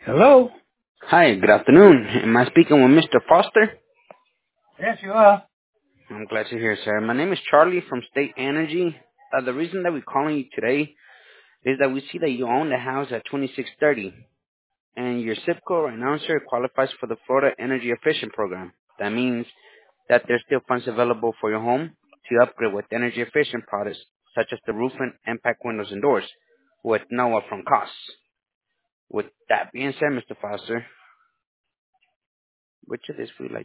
Hello? Hi, good afternoon. Am I speaking with Mr. Foster? Yes, you are. I'm glad to hear, sir. My name is Charlie from State Energy. The reason that we're calling you today is that we see that you own the house at 2630, and your zip code right now, sir, qualifies for the Florida Energy Efficient Program. That means that there's still funds available for your home to upgrade with energy efficient products such as the roofing, impact windows, and doors with no upfront costs. With that being said, Mr. Foster, which of this would you like